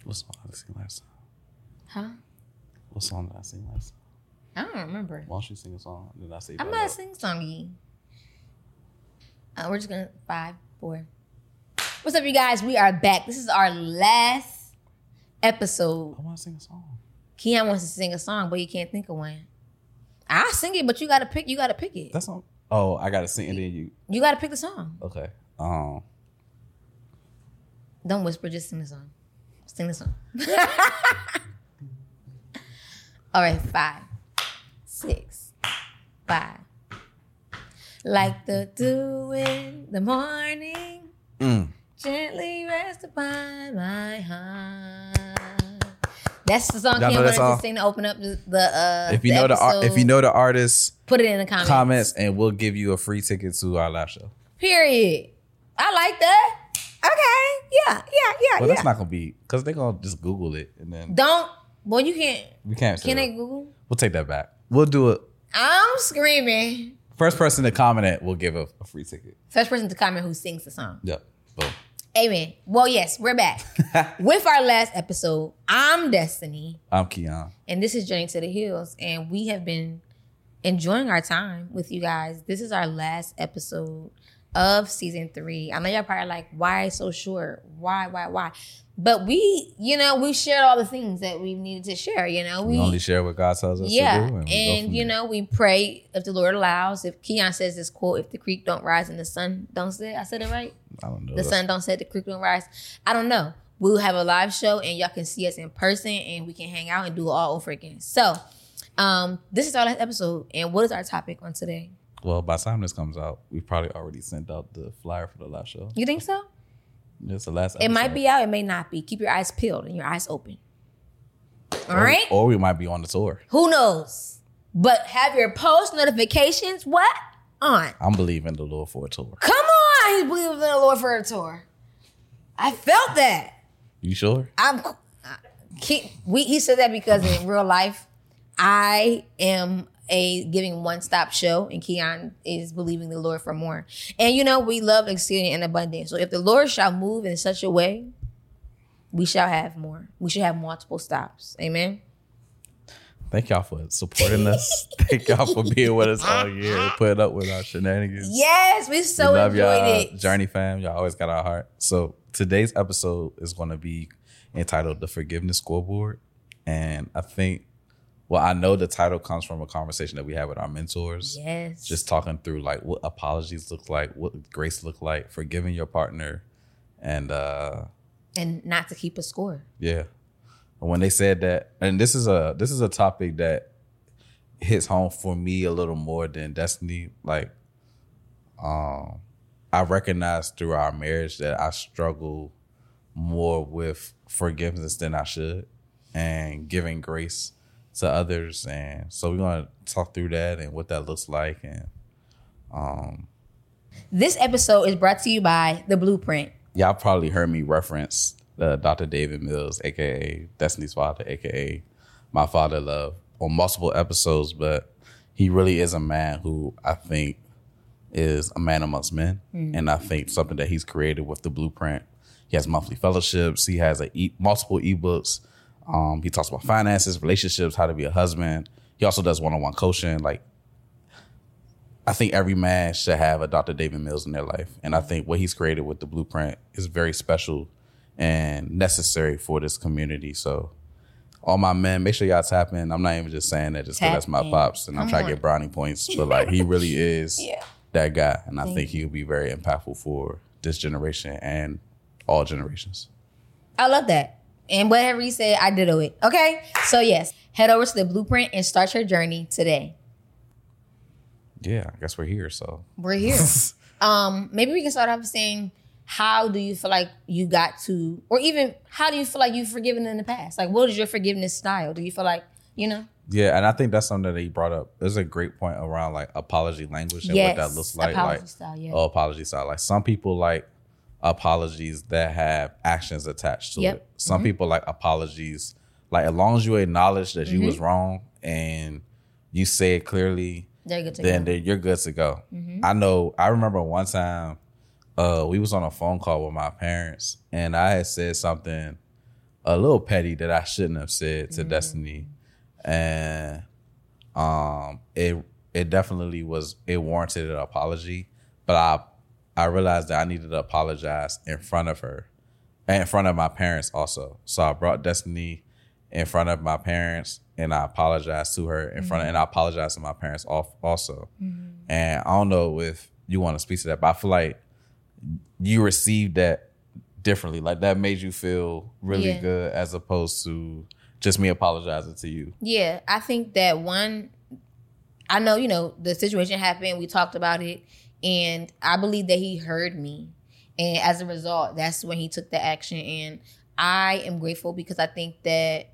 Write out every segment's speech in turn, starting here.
What song did I sing last time? Huh? What song did I sing last time? I don't remember. Why don't you sing a song? Did I say I'm not singing songy. We're just gonna 5, 4. What's up, you guys? We are back. This is our last episode. I want to sing a song. Keon wants to sing a song, but he can't think of one. I'll sing it, but you gotta pick. You gotta pick it. That's not. Oh, I gotta sing and then you. You gotta pick the song. Okay. Don't whisper. Just sing the song. Sing the song. All right, 5, 6, 5. Like the dew in the morning, gently rest upon my heart. That's the song Kim wanted to sing to open up the if you know episode. if you know the artist, put it in the comments, and we'll give you a free ticket to our live show. Period. I like that. Okay. Yeah. Well, that's not gonna be because they're gonna just Google it and then don't. Well, you can't. We can't. Can they Google? We'll take that back. We'll do it. I'm screaming. First person to comment it, we'll give a free ticket. First person to comment who sings the song. Yep. Boom. Amen. Well, yes, we're back with our last episode. I'm Destiny. I'm Keon. And this is Journey to the Hills. And we have been enjoying our time with you guys. This is our last episode of season 3. I know y'all probably like, why so short? Why? But we shared all the things that we needed to share, We only share what God tells us to do. And we pray if the Lord allows. If Keon says this quote, if the creek don't rise and the sun don't set. I said it right? I don't know. The sun don't set, the creek don't rise. I don't know. We'll have a live show and y'all can see us in person and we can hang out and do it all over again. So, this is our last episode. And what is our topic on today? Well, by the time this comes out, we probably already sent out the flyer for the live show. You think so? It's the last episode. It might be out, it may not be. Keep your eyes peeled and your eyes open. All right? Or we might be on the tour. Who knows? But have your post notifications on? I'm believing the Lord for a tour. Come on, he's believing in the Lord for a tour. I felt that. You sure? He said that because in real life, I am a giving one-stop show, and Keon is believing the Lord for more. And we love exceeding and abundant. So if the Lord shall move in such a way, we shall have more. We should have multiple stops. Amen. Thank y'all for supporting us. Thank y'all for being with us all year and putting up with our shenanigans. Yes, we enjoyed it. Journey fam, y'all always got our heart. So today's episode is going to be entitled The Forgiveness Scoreboard. And I know the title comes from a conversation that we had with our mentors. Yes. Just talking through like what apologies look like, what grace look like, forgiving your partner, and not to keep a score. Yeah. When they said that, and this is a topic that hits home for me a little more than Destiny. Like, I recognize through our marriage that I struggle more with forgiveness than I should, and giving grace to others. And so we're going to talk through that and what that looks like. And this episode is brought to you by The Blueprint. Y'all probably heard me reference Dr. David Mills, aka Destiny's father, aka my father love, on multiple episodes. But he really is a man who I think is a man amongst men. And I think something that he's created with The Blueprint. He has monthly fellowships. He has multiple ebooks. He talks about finances, relationships, how to be a husband. He also does one-on-one coaching. Like, I think every man should have a Dr. David Mills in their life. And I think what he's created with The Blueprint is very special and necessary for this community. So all my men, make sure y'all tap in. I'm not even just saying that just because that's my pops and I'm trying to get brownie points. But like, he really is that guy. And I think he'll be very impactful for this generation and all generations. I love that. And whatever you said, I ditto it. Okay? So yes, head over to The Blueprint and start your journey today. Yeah, I guess we're here, so. We're here. Maybe we can start off saying, how do you feel like you got to, or even how do you feel like you've forgiven in the past? Like, what is your forgiveness style? Do you feel like, Yeah, and I think that's something that he brought up. There's a great point around like apology language and what that looks like. Apology style, yeah. Apology style. Like some people like apologies that have actions attached to it. Some people like apologies, like as long as you acknowledge that you was wrong and you say it clearly, then you're good to go. I remember one time we was on a phone call with my parents and I had said something a little petty that I shouldn't have said to Destiny, and it definitely warranted an apology, but I realized that I needed to apologize in front of her and in front of my parents also. So I brought Destiny in front of my parents, and I apologized to her and I apologized to my parents also. And I don't know if you want to speak to that, but I feel like you received that differently. Like that made you feel really good as opposed to just me apologizing to you. Yeah, I think that I know, the situation happened. We talked about it. And I believe that he heard me. And as a result, that's when he took the action. And I am grateful because I think that,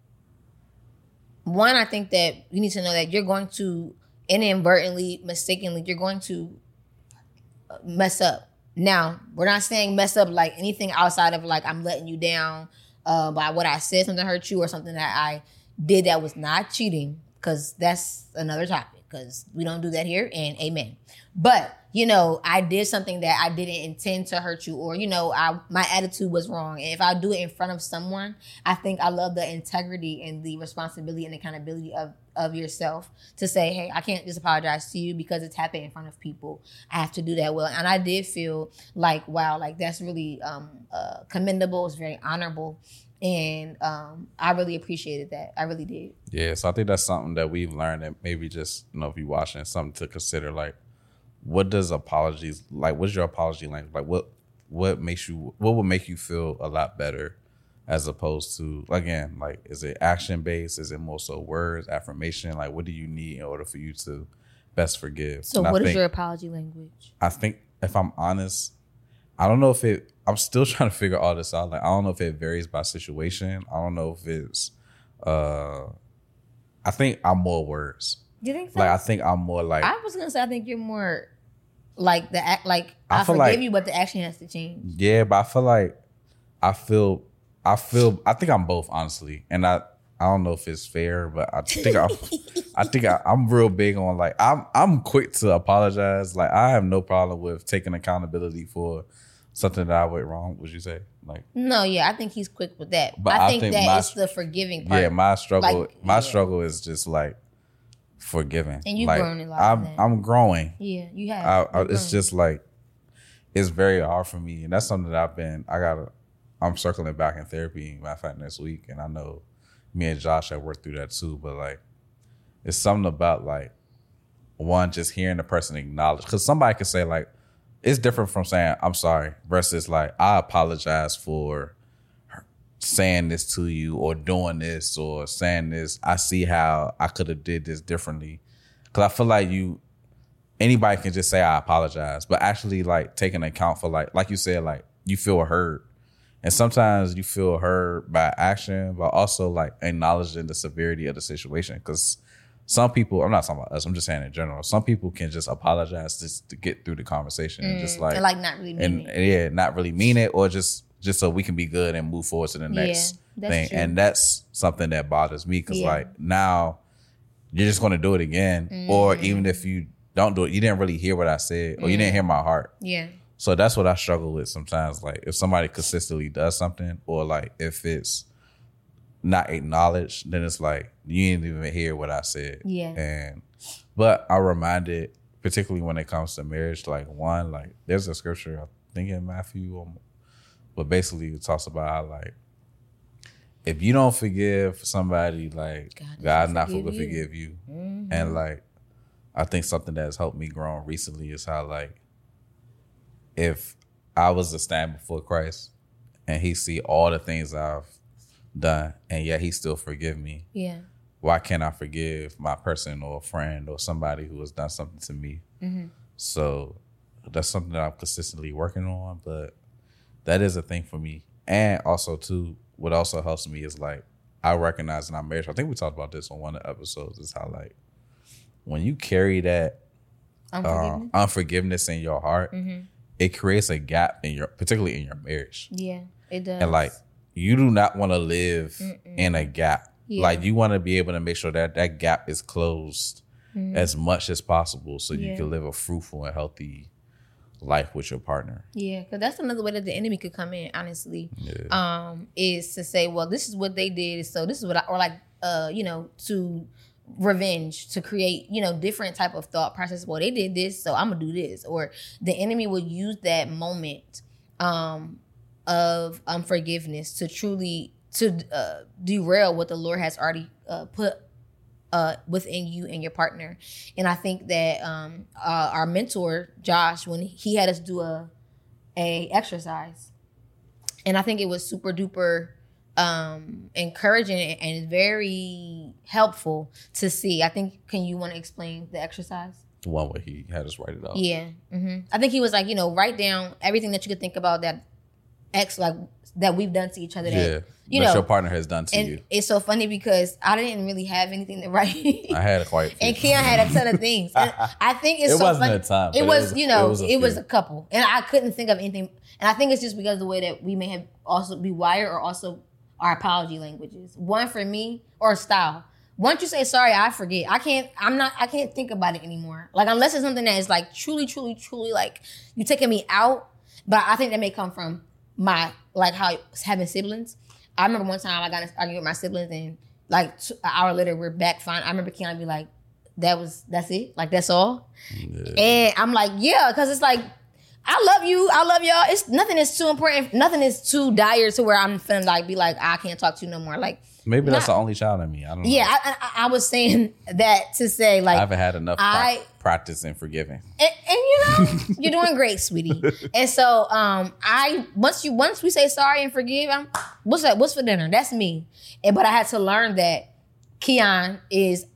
I think that you need to know that you're going to inadvertently, mistakenly, you're going to mess up. Now, we're not saying mess up like anything outside of like I'm letting you down by what I said, something hurt you or something that I did that was not cheating, because that's another topic, because we don't do that here, and amen. But, I did something that I didn't intend to hurt you, or, my attitude was wrong. And if I do it in front of someone, I think I love the integrity and the responsibility and accountability of yourself to say, hey, I can't just apologize to you because it's happened in front of people. I have to do that well. And I did feel like, wow, like that's really commendable. It's very honorable. And I really appreciated that. I really did. Yeah, so I think that's something that we've learned, that maybe just, if you're watching, something to consider. Like, what does apologies, like, what's your apology language? Like, what would make you feel a lot better, as opposed to, again, like, is it action based? Is it more so words, affirmation? Like, what do you need in order for you to best forgive? So what is your apology language? I think, if I'm honest, I don't know if I'm still trying to figure all this out. Like, I don't know if it varies by situation. I don't know if it's, I think I'm more words. Do you think so? Like, I think I'm more like, I was going to say, I think you're more like the act, like I forgive you, but the action has to change. Yeah, but I feel like, I think I'm both, honestly. And I don't know if it's fair, but I think I'm real big on, like, I'm quick to apologize. Like, I have no problem with taking accountability for something that I went wrong. Would you say? Like, no, yeah, I think he's quick with that. But I think that it's the forgiving part. Yeah, my struggle is just like forgiving. And you've like, grown a lot. I'm growing. Yeah, you have. It's just like, it's very hard for me, and that's something that I'm circling back in therapy. Matter of fact, next week, and I know me and Josh have worked through that too. But like, it's something about like, one, just hearing the person acknowledge, because somebody could say like, it's different from saying I'm sorry versus like, I apologize for saying this to you or doing this or saying this. I see how I could have did this differently. Because I feel like anybody can just say I apologize, but actually like taking account for like you said, like you feel heard. And sometimes you feel heard by action, but also like acknowledging the severity of the situation. Because some people, I'm not talking about us, I'm just saying in general, some people can just apologize just to get through the conversation and just like, and like not really mean it. Yeah, not really mean it, or just so we can be good and move forward to the next thing. True. And that's something that bothers me, because like now you're just going to do it again. Or even if you don't do it, you didn't really hear what I said, or you didn't hear my heart. Yeah. So that's what I struggle with sometimes. Like if somebody consistently does something, or like if it's not acknowledged, then it's like, you didn't even hear what I said. Yeah. But I reminded, particularly when it comes to marriage, like one, like there's a scripture, I think in Matthew, but basically it talks about how like, if you don't forgive somebody, like God not going to forgive you. Mm-hmm. And like, I think something that's helped me grow recently is how like, if I was to stand before Christ and he see all the things I've done and yet he still forgive me. Yeah. Why can't I forgive my person or a friend or somebody who has done something to me? Mm-hmm. So that's something that I'm consistently working on, but that is a thing for me. And also too, what also helps me is like, I recognize in our marriage, I think we talked about this on one of the episodes, is how like, when you carry that unforgiveness in your heart, mm-hmm. it creates a gap particularly in your marriage. Yeah, it does. And like, you do not want to live in a gap. Yeah. Like you want to be able to make sure that that gap is closed as much as possible, so you can live a fruitful and healthy life with your partner. Yeah, because that's another way that the enemy could come in, honestly. Yeah. Is to say, well, this is what they did, so this is what or like to revenge, to create, different type of thought process. Well, they did this, so I'm gonna do this. Or the enemy would use that moment of unforgiveness to truly derail what the Lord has already put within you and your partner. And I think that our mentor Josh, when he had us do a exercise, and I think it was super duper encouraging and very helpful to see. I think, can you want to explain the exercise? The one where he had us write it out. Yeah. Mm-hmm. I think he was like, write down everything that you could think about that that we've done to each other. That, your partner has done to and you. It's so funny because I didn't really have anything to write. I had quite a few. And Keon had a ton of things. And I think it's it so wasn't funny. a ton. It was a couple. And I couldn't think of anything. And I think it's just because of the way that we may have also be wired, or also our apology languages. One for me, or style. Once you say sorry, I forget. I can't think about it anymore. Like, unless it's something that is like truly, truly, truly like you taking me out. But I think that may come from my, like, how having siblings. I remember one time I got in an argument with my siblings, and like an hour later we're back fine. I remember Keon be like, that's it? Like, that's all? Yeah. And I'm like, yeah, because it's like, I love you. I love y'all. It's nothing is too important. Nothing is too dire to where I'm finna like be like, I can't talk to you no more. Like, maybe that's the only child in me. I don't know. Yeah, I was saying that to say, like, I haven't had enough practice in forgiving. And you're doing great, sweetie. And so once we say sorry and forgive, what's for dinner? That's me. But I had to learn that Keon is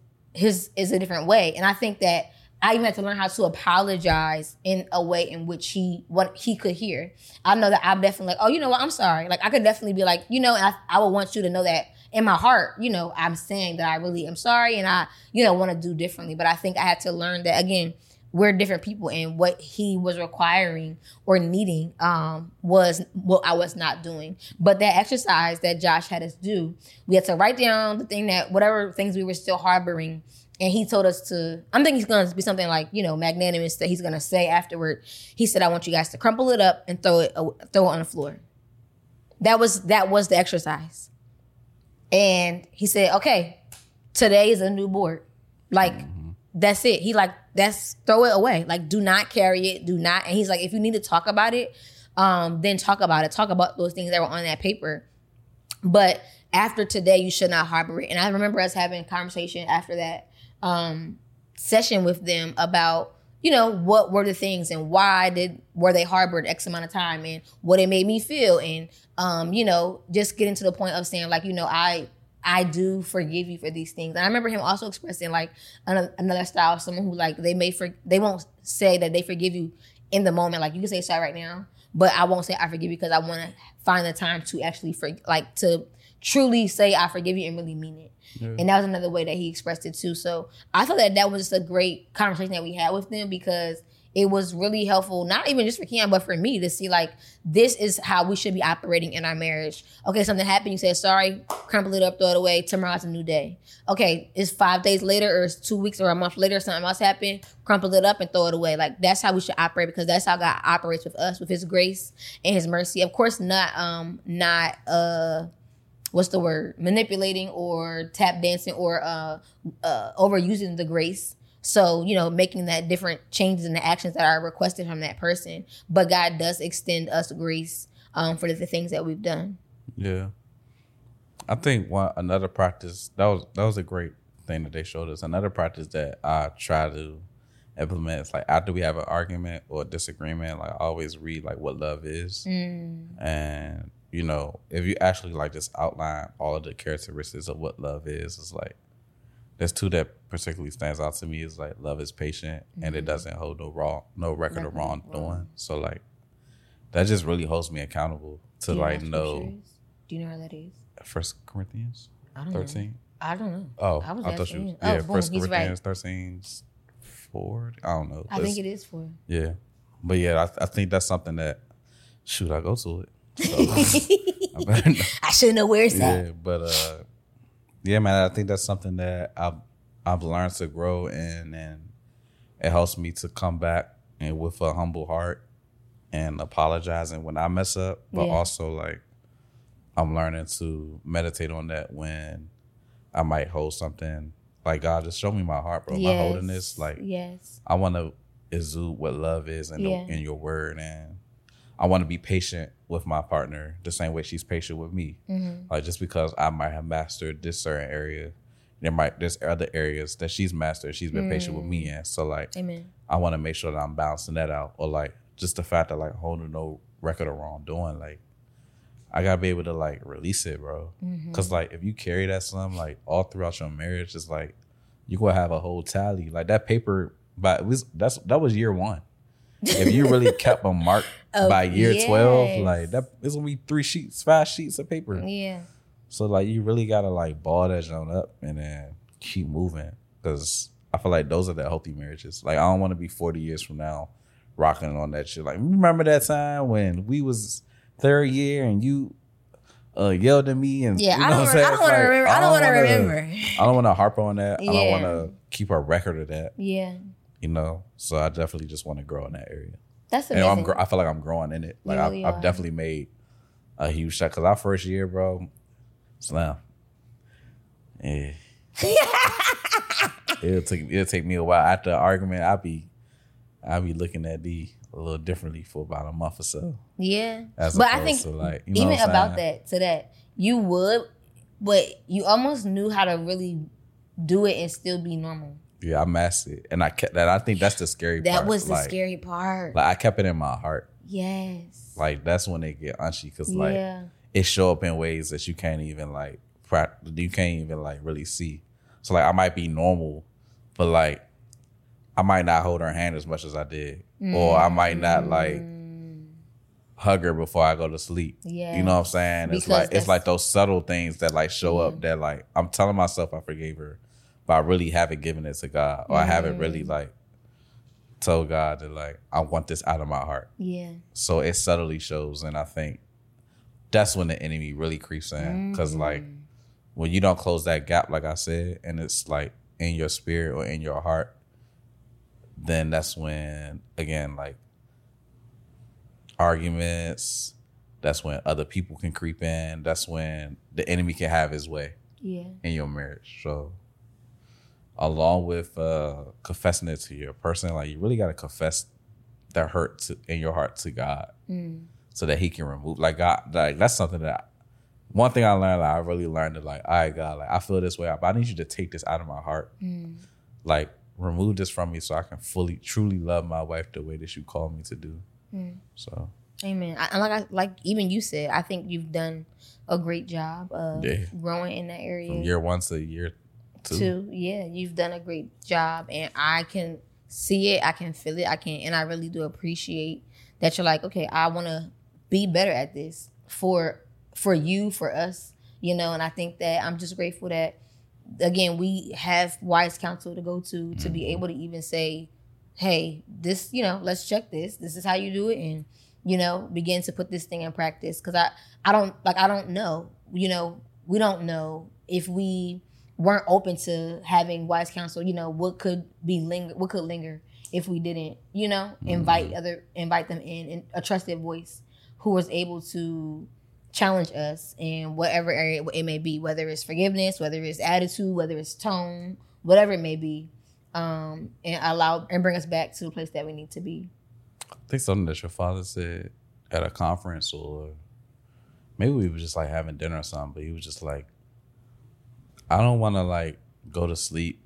a different way. And I think that I even had to learn how to apologize in a way in which he could hear. I know that I'm definitely like, oh, you know what? I'm sorry. Like, I could definitely be like, and I would want you to know that in my heart, I'm saying that I really am sorry and I, want to do differently. But I think I had to learn that, again, we're different people, and what he was requiring or needing was what I was not doing. But that exercise that Josh had us do, we had to write down the thing that, whatever things we were still harboring. And he told us to, I'm thinking he's going to be something like, magnanimous that he's going to say afterward. He said, I want you guys to crumple it up and throw it on the floor. That was the exercise. And he said, okay, today is a new board. Like, that's it. He like, throw it away. Like, do not carry it. Do not. And he's like, if you need to talk about it, then talk about it. Talk about those things that were on that paper. But after today, you should not harbor it. And I remember us having a conversation after that session with them about, what were the things and why were they harbored X amount of time, and what it made me feel. And, just getting to the point of saying, like, I do forgive you for these things. And I remember him also expressing like another style of someone who, like, they won't say that they forgive you in the moment. Like, you can say sorry right now, but I won't say I forgive you because I want to find the time to actually to truly say I forgive you and really mean it. Yeah. And that was another way that he expressed it too. So I thought that was just a great conversation that we had with them, because it was really helpful, not even just for Keon, but for me, to see, like, this is how we should be operating in our marriage. Okay, something happened, you say sorry, crumple it up, throw it away, tomorrow's a new day. Okay, it's 5 days later, or it's 2 weeks or a month later, something else happened, crumple it up and throw it away. Like, that's how we should operate, because that's how God operates with us, with his grace and his mercy. Of course, not what's the word? Manipulating or tap dancing or overusing the grace. So, making that different changes in the actions that are requested from that person. But God does extend us grace for the things that we've done. Yeah. I think another practice, that was a great thing that they showed us. Another practice that I try to implement is, like, after we have an argument or disagreement, like, I always read, like, what love is. And, if you actually, like, just outline all of the characteristics of what love is, it's like, there's two that particularly stands out to me. Is like, love is patient, and it doesn't hold no record of wrongdoing. So, like, that just really holds me accountable to, like, know. Do you know where that is? 1 Corinthians 13. I don't know. Oh, I thought you. Yeah, 1 Corinthians 13, 4. I don't know. I think it is 4. Yeah, but yeah, I think that's something that, I go to it. So, I should know where it's at. Yeah, but yeah, man, I think that's something that I've learned to grow in, and it helps me to come back and with a humble heart and apologizing when I mess up, but Yeah. also like I'm learning to meditate on that when I might hold something. Like, God, just show me my heart, bro. Am I holding this? Like, yes. I want to exude what love is in, Yeah. in your word, and I want to be patient with my partner the same way she's patient with me. Like, just because I might have mastered this certain area, there's other areas that she's mastered. She's been patient with me in. So like, Amen. I want to make sure that I'm balancing that out, or like just the fact that like holding no record of wrongdoing, like I gotta be able to like release it, bro. Cause like if you carry that some like all throughout your marriage, it's like you gonna have a whole tally like that paper. But that was year 1. If you really kept a mark by year 12, like that, it's gonna be 5 sheets of paper. Yeah. So like you really gotta like ball that joint up and then keep moving, because I feel like those are the healthy marriages. Like I don't want to be 40 years from now rocking on that shit. Like, remember that time when we was 3rd year and you yelled at me and Yeah, you know I don't want to remember. I don't want to remember. I don't want to harp on that. Yeah. I don't want to keep a record of that. Yeah. You know, so I definitely just want to grow in that area. That's And amazing. I feel like I'm growing in it. Like really I've are. definitely made a huge shot, because our first year, bro, slam. Yeah. It'll take me a while. After an argument, I'll be looking at D a little differently for about a month or so. Yeah. As But I opposed think to like, you know even what I'm about saying? that, you would, but you almost knew how to really do it and still be normal. Yeah, I mastered it. And I kept that. I think that's the scary part. That was the Like, scary part. Like I kept it in my heart. Yes. Like that's when they get unchy, because like Yeah. it show up in ways that you can't even like really see. So like I might be normal, but like I might not hold her hand as much as I did, or I might not like hug her before I go to sleep. Yeah. You know what I'm saying? Because It's like those subtle things that like show up that like I'm telling myself I forgave her, but I really haven't given it to God, or I haven't really like told God that like I want this out of my heart. Yeah. So it subtly shows, and I think that's when the enemy really creeps in, because like when you don't close that gap, like I said, and it's like in your spirit or in your heart, then that's when, again, like arguments, that's when other people can creep in, that's when the enemy can have his way Yeah. in your marriage. So along with confessing it to your person, like you really got to confess that hurt in your heart to God, so that he can remove, like God, like that's something that one thing I learned, like I really learned that like, all right, God, like I feel this way, but I need you to take this out of my heart. Like remove this from me so I can fully, truly love my wife the way that you called me to do. So Amen. Like even you said, I think you've done a great job of growing in that area. from year 1 to year 2. Yeah, you've done a great job, and I can see it, I can feel it, and I really do appreciate that you're like, okay, I want to be better at this for you, for us, you know. And I think that I'm just grateful that, again, we have wise counsel to go to be able to even say, hey, this, you know, let's check this. This is how you do it, and you know, begin to put this thing in practice. Because I don't know, you know, we don't know if we weren't open to having wise counsel, you know, what could linger if we didn't, you know, invite them in, and a trusted voice who was able to challenge us in whatever area it may be, whether it's forgiveness, whether it's attitude, whether it's tone, whatever it may be, and bring us back to the place that we need to be. I think something that your father said at a conference, or maybe we were just like having dinner or something, but he was just like, I don't want to like go to sleep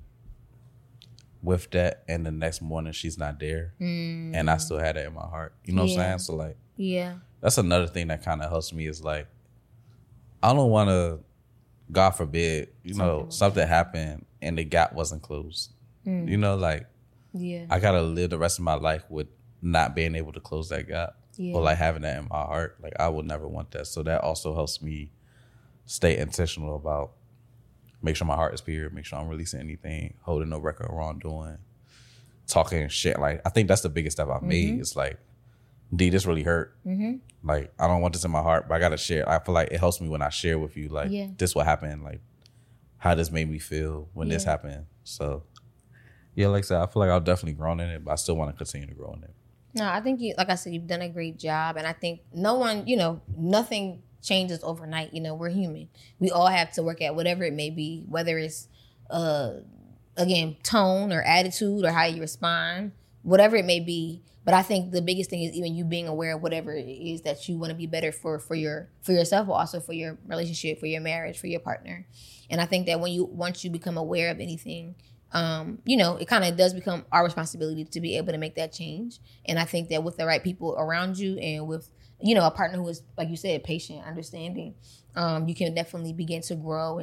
with that and the next morning she's not there, and I still had that in my heart. You know what I'm saying? So like, yeah, that's another thing that kind of helps me, is like, I don't want to, God forbid, you know, something happened and the gap wasn't closed. You know, like, yeah, I gotta live the rest of my life with not being able to close that gap, or like having that in my heart. Like I would never want that. So that also helps me stay intentional about make sure my heart is pure, make sure I'm releasing anything, holding no record of wrongdoing, talking shit. Like I think that's the biggest step I've made. It's like, D, this really hurt. Like I don't want this in my heart, but I gotta share. I feel like it helps me when I share with you, like this what happened, like how this made me feel when this happened. So yeah, like I said, I feel like I've definitely grown in it, but I still want to continue to grow in it. No, I think you, like I said, you've done a great job. And I think no one, nothing changes overnight. We're human. We all have to work at whatever it may be, whether it's, again, tone or attitude or how you respond, whatever it may be. But I think the biggest thing is even you being aware of whatever it is that you want to be better for yourself, but also for your relationship, for your marriage, for your partner. And I think that once you become aware of anything, it kind of does become our responsibility to be able to make that change. And I think that with the right people around you and with, a partner who is, like you said, patient, understanding, you can definitely begin to grow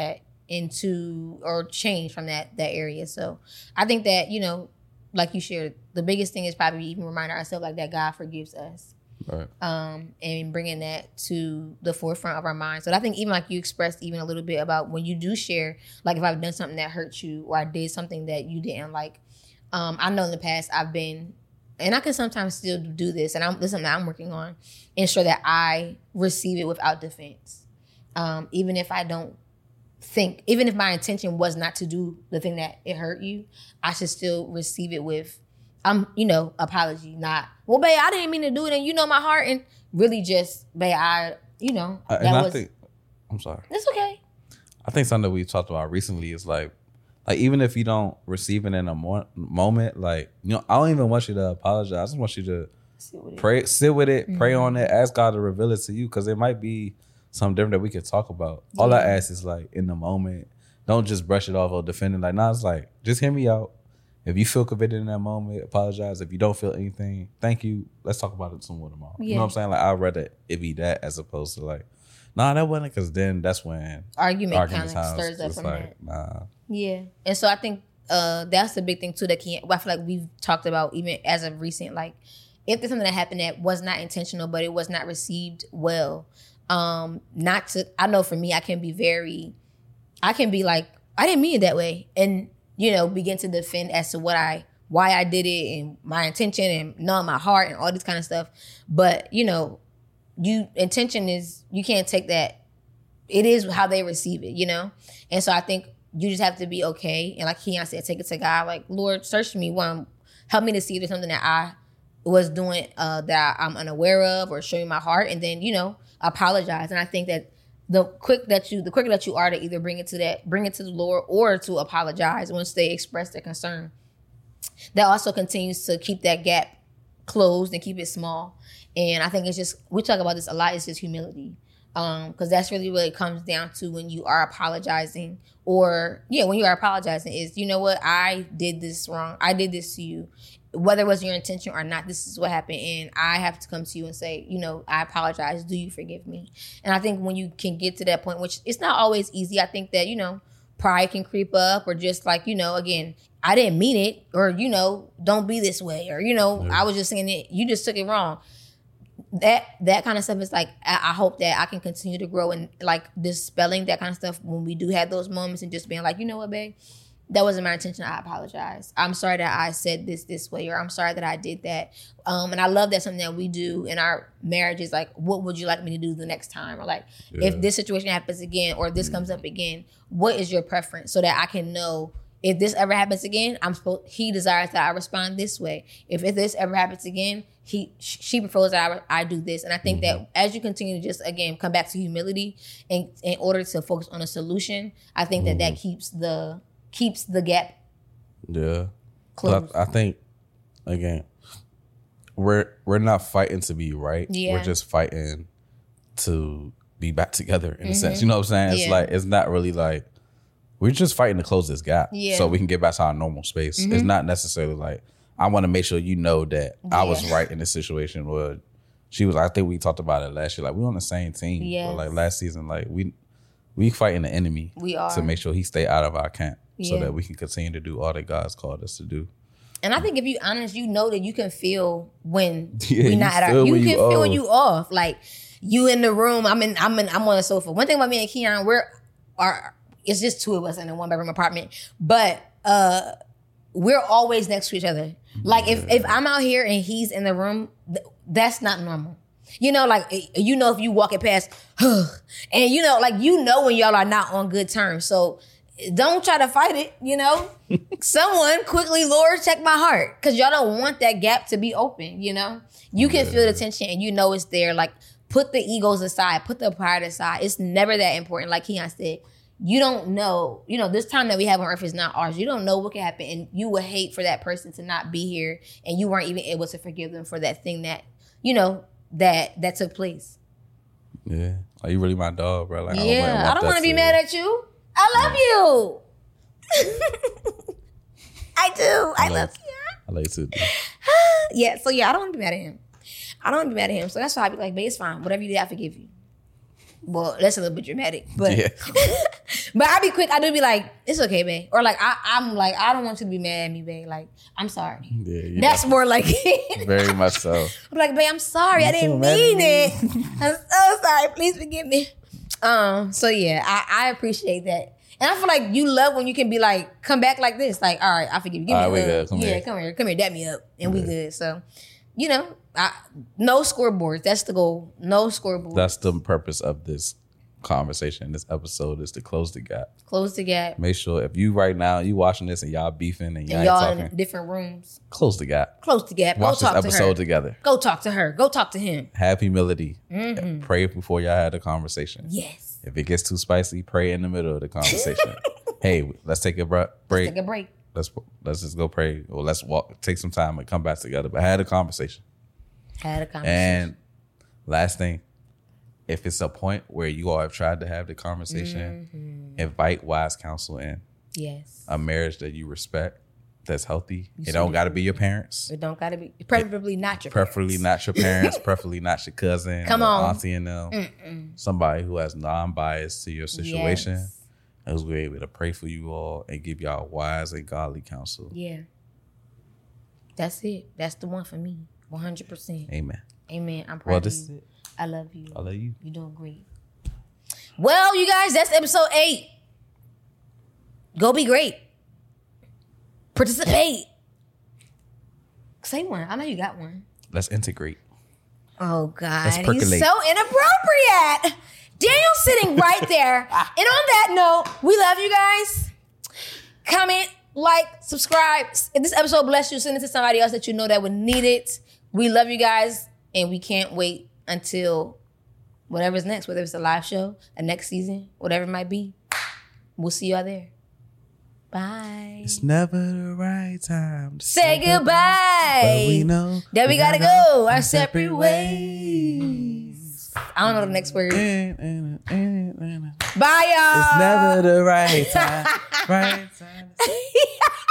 or change from that area. So I think that, like you shared, the biggest thing is probably even remind ourselves like that God forgives us. Right. And bringing that to the forefront of our minds. So I think even like you expressed even a little bit about when you do share, like if I've done something that hurt you or I did something that you didn't like, I know in the past I've been, and I can sometimes still do this, and this is something that I'm working on, ensure that I receive it without defense. Even if my intention was not to do the thing that it hurt you, I should still receive it with, apology, not, well, babe, I didn't mean to do it, and my heart, and really just, babe, I'm sorry. It's okay. I think something that we talked about recently is like even if you don't receive it in a moment, like, I don't even want you to apologize. I just want you to sit with it, pray on it, ask God to reveal it to you, because it might be something different that we could talk about. Yeah. All I ask is like in the moment, don't just brush it off or defend it. Like, nah, it's like, just hear me out. If you feel convicted in that moment, apologize. If you don't feel anything, thank you. Let's talk about it some more tomorrow. Yeah. You know what I'm saying? Like, I'd rather it be that as opposed to like, nah, that wasn't, because then that's when argument kind of stirs up from that. Nah. Yeah. And so I think that's the big thing too that I feel like we've talked about even as of recent, like if there's something that happened that was not intentional, but it was not received well, I know for me, I can be like, I didn't mean it that way. And, begin to defend as to why I did it and my intention and knowing my heart and all this kind of stuff. But, intention is, you can't take that. It is how they receive it, And so I think you just have to be okay. And like Keon said, take it to God. Like, Lord, search me. One, help me to see if there's something that I was doing that I'm unaware of, or show you my heart. And then, apologize. And I think that the quicker that you are to either bring it to the Lord or to apologize once they express their concern, that also continues to keep that gap closed and keep it small. And I think it's just, we talk about this a lot, it's just humility. Because that's really what it comes down to when you are apologizing, when you are apologizing is, you know what, I did this wrong. I did this to you. Whether it was your intention or not, this is what happened. And I have to come to you and say, I apologize. Do you forgive me? And I think when you can get to that point, which it's not always easy, I think that, pride can creep up, or just like, again, I didn't mean it, or, don't be this way, or, I was just saying it, you just took it wrong. That kind of stuff is like, I hope that I can continue to grow and like dispelling that kind of stuff when we do have those moments, and just being like, you know what, babe? That wasn't my intention. I apologize. I'm sorry that I said this way, or I'm sorry that I did that. And I love that's something that we do in our marriages. Like, what would you like me to do the next time? Or like, if this situation happens again, or this comes up again, what is your preference? So that I can know if this ever happens again, he desires that I respond this way. If this ever happens again, she prefers that I do this. And I think that as you continue to just, again, come back to humility and in order to focus on a solution, I think that keeps the gap closed. I think, again, we're not fighting to be right. Yeah. We're just fighting to be back together in a sense. You know what I'm saying? It's like, it's not really like, we're just fighting to close this gap so we can get back to our normal space. It's not necessarily like, I want to make sure that I was right in this situation. Where she was, I think we talked about it last year. Like, we're on the same team. Yes. But like last season, like we fighting the enemy. We are. To make sure he stay out of our camp. So that we can continue to do all that God's called us to do. And I think if you're honest, you know that you can feel when we're not at our. You can feel when you off. Like, you in the room, I'm on the sofa. One thing about me and Keon, it's just two of us in a 1-bedroom apartment, but we're always next to each other. Like, if I'm out here and he's in the room, that's not normal. Like, if you walk it past, and when y'all are not on good terms. So don't try to fight it, you know? Someone quickly, Lord, check my heart. Because y'all don't want that gap to be open, you know? You can feel the tension and you know it's there. Like, put the egos aside. Put the pride aside. It's never that important. Like Keon said, you don't know. You know, this time that we have on earth is not ours. You don't know what can happen. And you would hate for that person to not be here. And you weren't even able to forgive them for that thing that, you know, that took place. Yeah. Are you really my dog, bro? Like, I don't want to be mad at you. I love you. I do. I love you. I like to. Yeah, so I don't want to be mad at him. So that's why I be like, babe, it's fine. Whatever you did, I forgive you. Well, that's a little bit dramatic, but but I be quick. I do be like, it's okay, babe. Or like, I'm like, I don't want you to be mad at me, babe. Like, I'm sorry. Yeah, that's more like it. Very much so. I'm like, babe, I'm sorry. I didn't mean it. I'm so sorry. Please forgive me. So I appreciate that. And I feel like you love when you can be like, come back like this. Like, all right, I forgive you. Give me a hug. Come here, dap me up. And we good. So, you know, no scoreboards. That's the goal. No scoreboards. That's the purpose of this conversation, this episode, is to close the gap. Close the gap. Make sure if you right now, you watching this and y'all beefing and y'all talking, in different rooms. Close the gap. Close the gap. Watch Go talk this episode to her. together. Go talk to her. Go talk to him. Have humility. Mm-hmm. Pray before y'all had a conversation. Yes. If it gets too spicy, pray in the middle of the conversation. Hey, let's take a break. Let's take a break. Let's just go pray, or let's take some time and come back together. But had a conversation. And last thing, if it's a point where you all have tried to have the conversation, invite wise counsel in. Yes. A marriage that you respect, that's healthy. It don't got to be your parents. It don't got to be. Preferably not your parents. Preferably not your parents. Preferably not your cousin. Come on. Auntie and them. Somebody who has non-bias to your situation. Yes. And who's able to pray for you all and give y'all wise and godly counsel. Yeah. That's it. That's the one for me. 100%. Amen. I'm proud of you. It. I love you. I love you. You're doing great. Well, you guys, that's episode 8. Go be great. Participate. Say one. I know you got one. Let's integrate. Oh, God. Let's percolate. He's so inappropriate. Daniel's sitting right there. And on that note, we love you guys. Comment, like, subscribe. If this episode blessed you, send it to somebody else that you know that would need it. We love you guys, and we can't wait until whatever's next, whether it's a live show, a next season, whatever it might be. We'll see y'all there. Bye. It's never the right time to say goodbye. But we know that we gotta go our separate ways. I don't know the next word. Bye, y'all. It's never the right time. Right time.